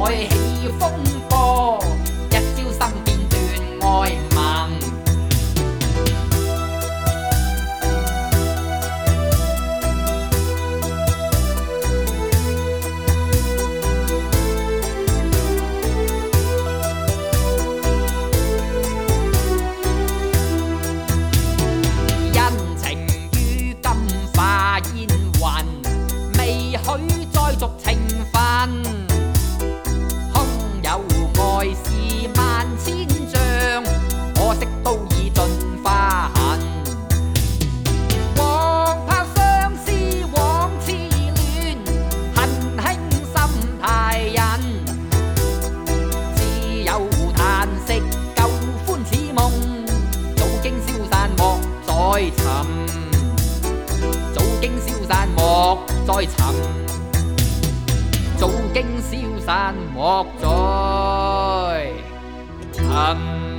爱起风波，一朝生变断爱盟。因情於今化煙雲，未許再續情分。空有愛是萬千丈，可惜都已盡花痕。黃柏相思往痴戀，恨輕心太隱。只有嘆息舊歡似夢，早經消散莫再尋。早經消散莫再尋。早經消散莫再尋。